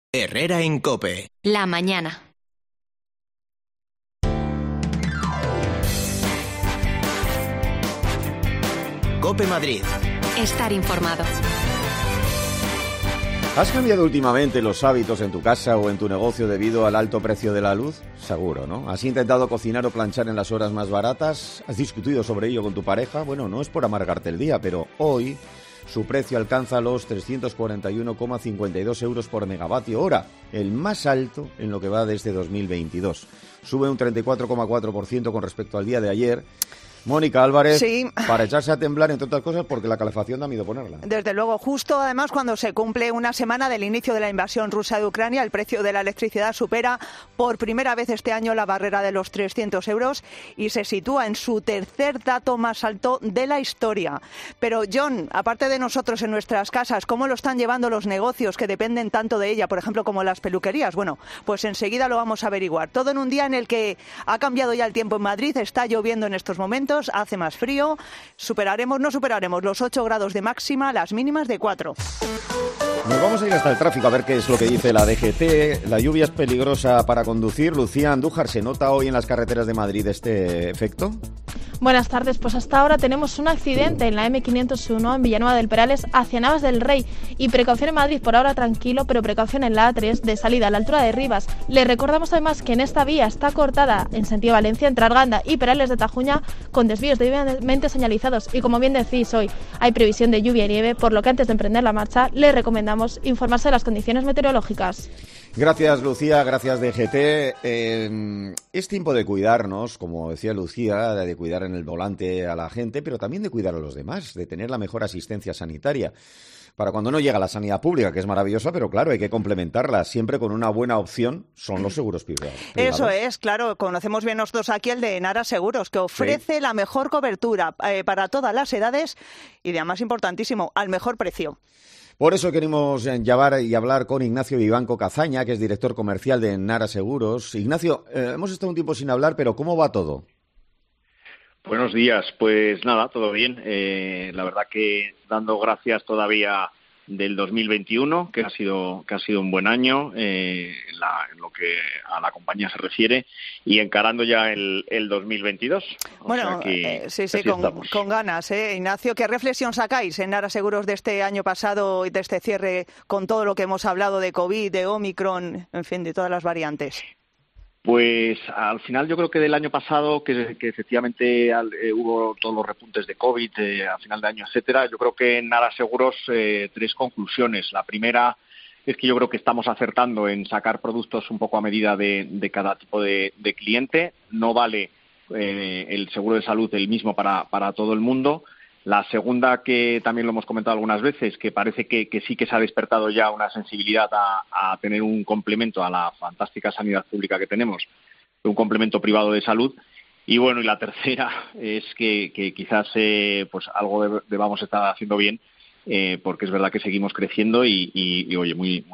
Herrera en COPE. La mañana. COPE Madrid. Estar informado. ¿Has cambiado últimamente los hábitos en tu casa o en tu negocio debido al alto precio de la luz? Seguro, ¿no? ¿Has intentado cocinar o planchar en las horas más baratas? ¿Has discutido sobre ello con tu pareja? Bueno, no es por amargarte el día, pero hoy su precio alcanza los 341,52 euros por megavatio hora, el más alto en lo que va desde 2022. Sube un 34,4% con respecto al día de ayer. Mónica Álvarez, sí, para echarse a temblar, entre otras cosas, porque la calefacción da miedo ponerla. Desde luego, justo además cuando se cumple una semana del inicio de la invasión rusa de Ucrania, el precio de la electricidad supera por primera vez este año la barrera de los 300 euros y se sitúa en su tercer dato más alto de la historia. Pero, John, aparte de nosotros en nuestras casas, ¿cómo lo están llevando los negocios que dependen tanto de ella, por ejemplo, como las peluquerías? Bueno, pues enseguida lo vamos a averiguar. Todo en un día en el que ha cambiado ya el tiempo en Madrid, está lloviendo en estos momentos, hace más frío, no superaremos los 8 grados de máxima, las mínimas de 4. Nos vamos a ir hasta el tráfico a ver qué es lo que dice la DGT. La lluvia es peligrosa para conducir. Lucía Andújar, ¿se nota hoy en las carreteras de Madrid este efecto? Buenas tardes, pues hasta ahora tenemos un accidente en la M501 en Villanueva del Perales hacia Navas del Rey y precaución en Madrid, por ahora tranquilo, pero precaución en la A3 de salida a la altura de Rivas. Le recordamos además que en esta vía está cortada en sentido Valencia entre Arganda y Perales de Tajuña con desvíos debidamente señalizados y como bien decís hoy hay previsión de lluvia y nieve, por lo que antes de emprender la marcha le recomendamos informarse de las condiciones meteorológicas. Gracias, Lucía, gracias, DGT. Es tiempo de cuidarnos, como decía Lucía, de cuidar en el volante a la gente, pero también de cuidar a los demás, de tener la mejor asistencia sanitaria. Para cuando no llega la sanidad pública, que es maravillosa, pero claro, hay que complementarla. Siempre con una buena opción son los seguros privados. Eso es, claro. Conocemos bien nosotros aquí el de Nara Seguros, que ofrece la mejor cobertura para todas las edades y, además, importantísimo, al mejor precio. Por eso queremos llamar y hablar con Ignacio Vivanco Cazaña, que es director comercial de Nara Seguros. Ignacio, hemos estado un tiempo sin hablar, pero ¿cómo va todo? Buenos días, pues nada, todo bien. La verdad que dando gracias todavía del 2021, que ha sido un buen año en lo que a la compañía se refiere, y encarando ya el 2022. Bueno, sí, con ganas, Ignacio. ¿Qué reflexión sacáis en Nara Seguros de este año pasado y de este cierre con todo lo que hemos hablado de COVID, de Omicron, en fin, de todas las variantes? Pues al final yo creo que del año pasado, que efectivamente hubo todos los repuntes de COVID a final de año, etcétera, yo creo que en Nara Seguros 3 conclusiones. La primera es que yo creo que estamos acertando en sacar productos un poco a medida de cada tipo de cliente. No vale el seguro de salud el mismo para todo el mundo. La segunda, que también lo hemos comentado algunas veces, que parece que sí que se ha despertado ya una sensibilidad a tener un complemento a la fantástica sanidad pública que tenemos, un complemento privado de salud. Y bueno, y la tercera es que quizás pues algo debamos estar haciendo bien, porque es verdad que seguimos creciendo y oye,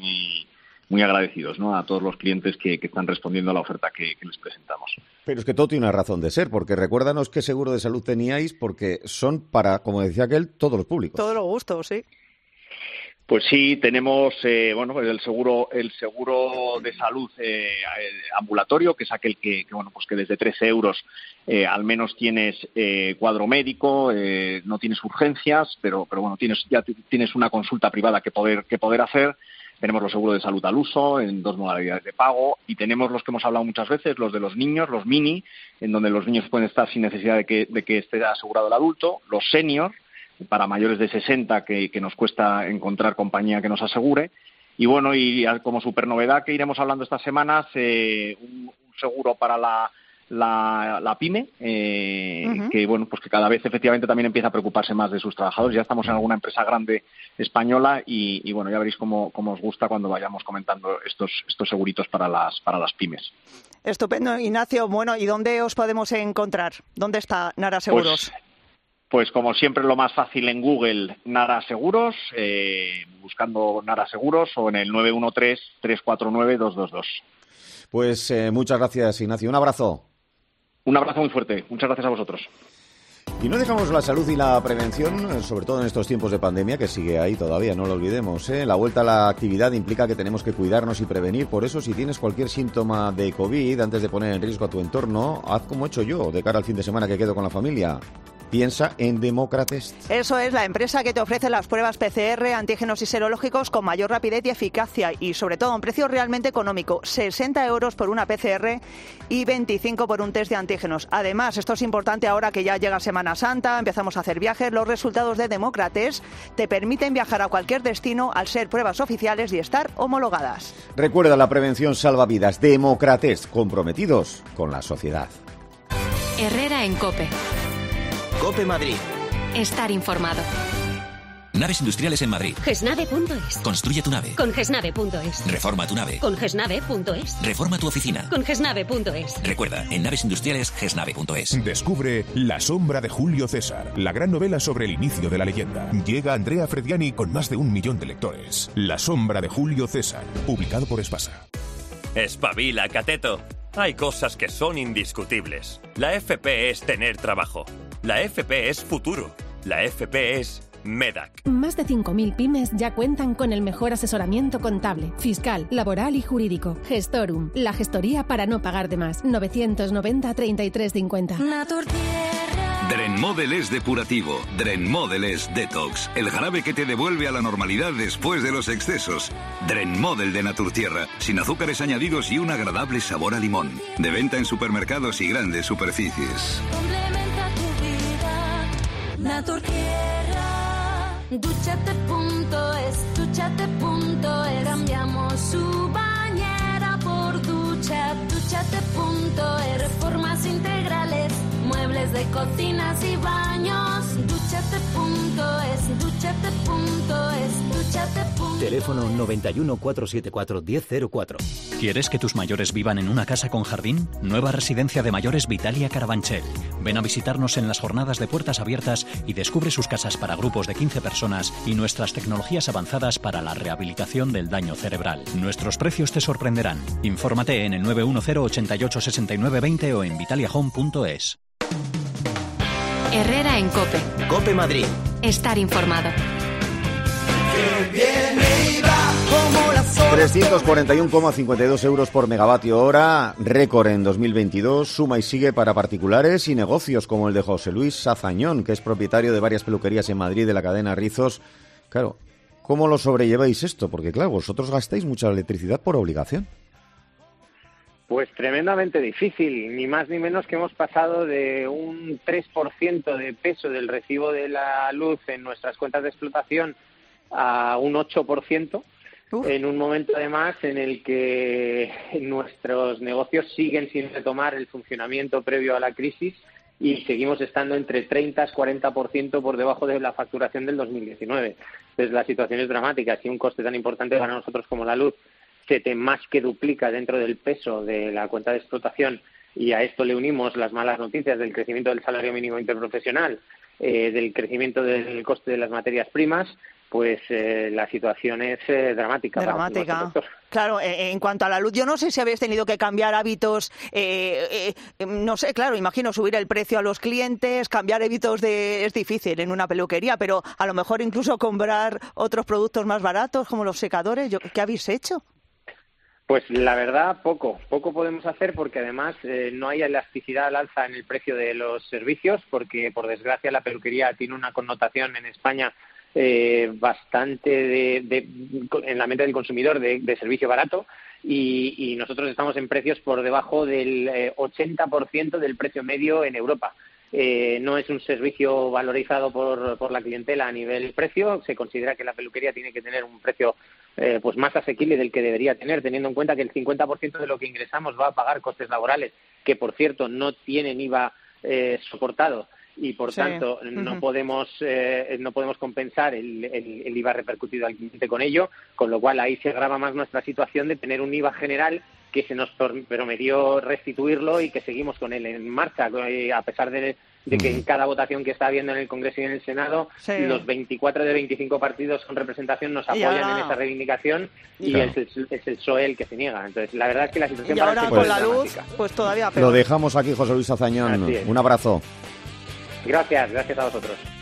muy agradecidos, ¿no?, a todos los clientes que están respondiendo a la oferta que les presentamos. Pero es que todo tiene una razón de ser, porque recuérdanos qué seguro de salud teníais, porque son para, como decía aquel, todos los públicos. Todos los gustos, sí. Pues sí, tenemos pues el seguro de salud ambulatorio, que es aquel que desde 13 euros al menos tienes cuadro médico, no tienes urgencias, pero bueno, tienes una consulta privada que poder hacer. Tenemos los seguros de salud al uso en 2 modalidades de pago y tenemos los que hemos hablado muchas veces, los de los niños, los mini, en donde los niños pueden estar sin necesidad de que esté asegurado el adulto, los senior, para mayores de 60 que nos cuesta encontrar compañía que nos asegure. Y bueno, y como supernovedad que iremos hablando estas semanas, un seguro para la pyme, que bueno, pues que cada vez efectivamente también empieza a preocuparse más de sus trabajadores. Ya estamos en alguna empresa grande española y bueno, ya veréis cómo os gusta cuando vayamos comentando estos seguritos para las pymes. Estupendo, Ignacio. Bueno, ¿y dónde os podemos encontrar? ¿Dónde está Nara Seguros? Pues como siempre, lo más fácil en Google, Nara Seguros, buscando Nara Seguros, o en el 913-349-222. Pues muchas gracias, Ignacio. Un abrazo. Un abrazo muy fuerte. Muchas gracias a vosotros. Y no dejamos la salud y la prevención, sobre todo en estos tiempos de pandemia, que sigue ahí todavía, no lo olvidemos, ¿eh? La vuelta a la actividad implica que tenemos que cuidarnos y prevenir. Por eso, si tienes cualquier síntoma de COVID, antes de poner en riesgo a tu entorno, haz como he hecho yo, de cara al fin de semana que quedo con la familia. Piensa en Democratest. Eso es la empresa que te ofrece las pruebas PCR, antígenos y serológicos con mayor rapidez y eficacia y sobre todo a un precio realmente económico, 60 euros por una PCR y 25 por un test de antígenos. Además, esto es importante ahora que ya llega Semana Santa, empezamos a hacer viajes, los resultados de Democratest te permiten viajar a cualquier destino al ser pruebas oficiales y estar homologadas. Recuerda, la prevención salva vidas. Democratest, comprometidos con la sociedad. Herrera en COPE. COPE Madrid. Estar informado. Naves industriales en Madrid. Gesnave.es. Construye tu nave. Con Gesnave.es. Reforma tu nave. Con Gesnave.es. Reforma tu oficina. Con Gesnave.es. Recuerda, en naves industriales, Gesnave.es. Descubre La sombra de Julio César, la gran novela sobre el inicio de la leyenda. Llega Andrea Frediani con más de 1 millón de lectores. La sombra de Julio César, publicado por Espasa. Espabila, cateto. Hay cosas que son indiscutibles. La FP es tener trabajo. La FP es futuro. La FP es MEDAC. Más de 5.000 pymes ya cuentan con el mejor asesoramiento contable, fiscal, laboral y jurídico. Gestorum, la gestoría para no pagar de más. 990 33 50. Drenmodel es depurativo, Drenmodel es detox, el jarabe que te devuelve a la normalidad después de los excesos. Drenmodel de Naturtierra, sin azúcares añadidos y un agradable sabor a limón. De venta en supermercados y grandes superficies. Complementa tu vida, Naturtierra. Dúchate.es, dúchate.es. Cambiamos su bañera por ducha. Dúchate.es, reformas integrales, muebles de cocinas y baños. Dúchate.es, dúchate.es, dúchate.es. Teléfono 91 474 1004. ¿Quieres que tus mayores vivan en una casa con jardín? Nueva residencia de mayores Vitalia Carabanchel. Ven a visitarnos en las jornadas de puertas abiertas y descubre sus casas para grupos de 15 personas y nuestras tecnologías avanzadas para la rehabilitación del daño cerebral. Nuestros precios te sorprenderán. Infórmate en el 910 88 69 20 o en vitaliahome.es. Herrera en COPE. COPE Madrid. Estar informado. 341,52 euros por megavatio hora, récord en 2022, suma y sigue para particulares y negocios como el de José Luis Sazañón, que es propietario de varias peluquerías en Madrid de la cadena Rizos. Claro, ¿cómo lo sobrelleváis esto? Porque claro, vosotros gastáis mucha electricidad por obligación. Pues tremendamente difícil, ni más ni menos que hemos pasado de un 3% de peso del recibo de la luz en nuestras cuentas de explotación a un 8%, en un momento además en el que nuestros negocios siguen sin retomar el funcionamiento previo a la crisis y seguimos estando entre 30 y 40% por debajo de la facturación del 2019. Entonces la situación es dramática. Si un coste tan importante para nosotros como la luz se te más que duplica dentro del peso de la cuenta de explotación y a esto le unimos las malas noticias del crecimiento del salario mínimo interprofesional, del crecimiento del coste de las materias primas, pues la situación es dramática. Dramática. Claro, en cuanto a la luz, yo no sé si habéis tenido que cambiar hábitos, no sé, claro, imagino subir el precio a los clientes, cambiar hábitos es difícil en una peluquería, pero a lo mejor incluso comprar otros productos más baratos como los secadores. ¿Qué habéis hecho? Pues la verdad, poco podemos hacer porque además no hay elasticidad al alza en el precio de los servicios porque, por desgracia, la peluquería tiene una connotación en España bastante en la mente del consumidor de servicio barato y nosotros estamos en precios por debajo del 80% del precio medio en Europa. No es un servicio valorizado por la clientela a nivel precio. Se considera que la peluquería tiene que tener un precio pues más asequible del que debería tener, teniendo en cuenta que el 50% de lo que ingresamos va a pagar costes laborales, que por cierto no tienen IVA soportado y por tanto no podemos compensar el IVA repercutido al cliente con ello, con lo cual ahí se agrava más nuestra situación de tener un IVA general que se nos prometió restituirlo y que seguimos con él en marcha, a pesar de que en cada votación que está habiendo en el Congreso y en el Senado, los 24 de 25 partidos con representación nos apoyan en esa reivindicación y es el PSOE el que se niega. Entonces, la verdad es que la situación y ahora con la luz, pues todavía peor. Lo dejamos aquí, José Luis Sazañón. Un abrazo. Gracias a vosotros.